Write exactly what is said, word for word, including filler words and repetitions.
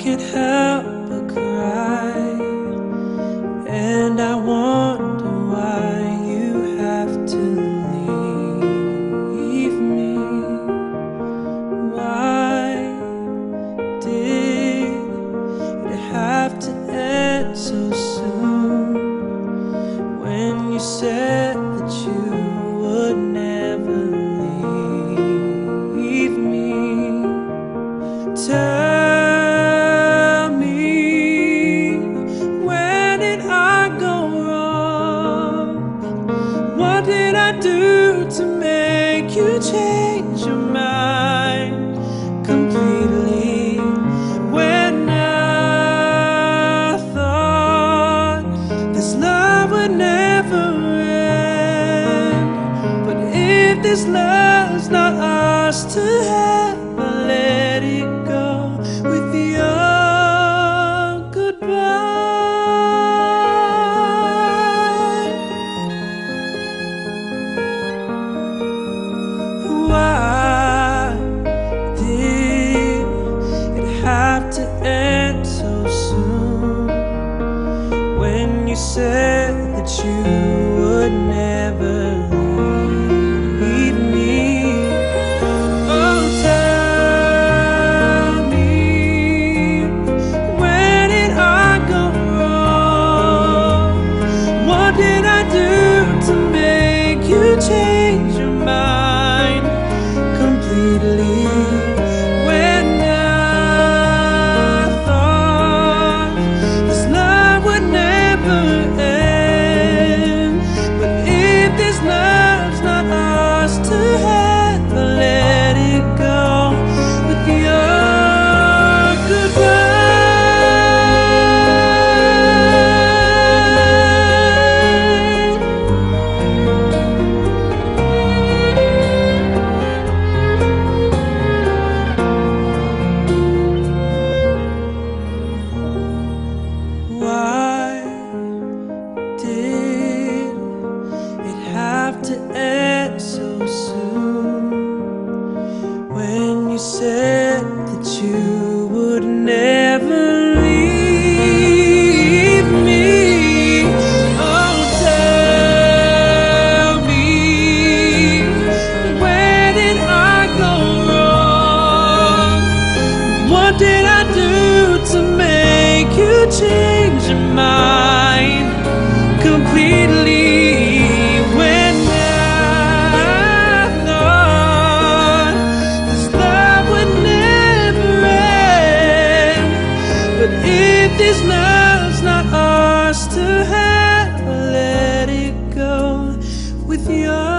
can't help but cry, and I wonder why you have to leave me. Why did it have to end so soon, when you said that you would never leave me? Tell me, where did I go wrong? What did I do to make you change your mind completely, when I thought this love would never end? But if this love's not ours to have, I'll let it go with your goodbye. Why did it have to end so soon, when you said that you would never leave me? Oh, tell me, where did I go wrong? What did I do to make you change your mind completely, when I thought this love would never end? But if this love's not ours to have, I'll let it go with your Why did it have to end so soon, when you said that you would never leave me? Oh, tell me, where did I go wrong? What did I do to make you change your mind completely, when I thought this love would never end? But if this love's not ours to have, I'll let it go with your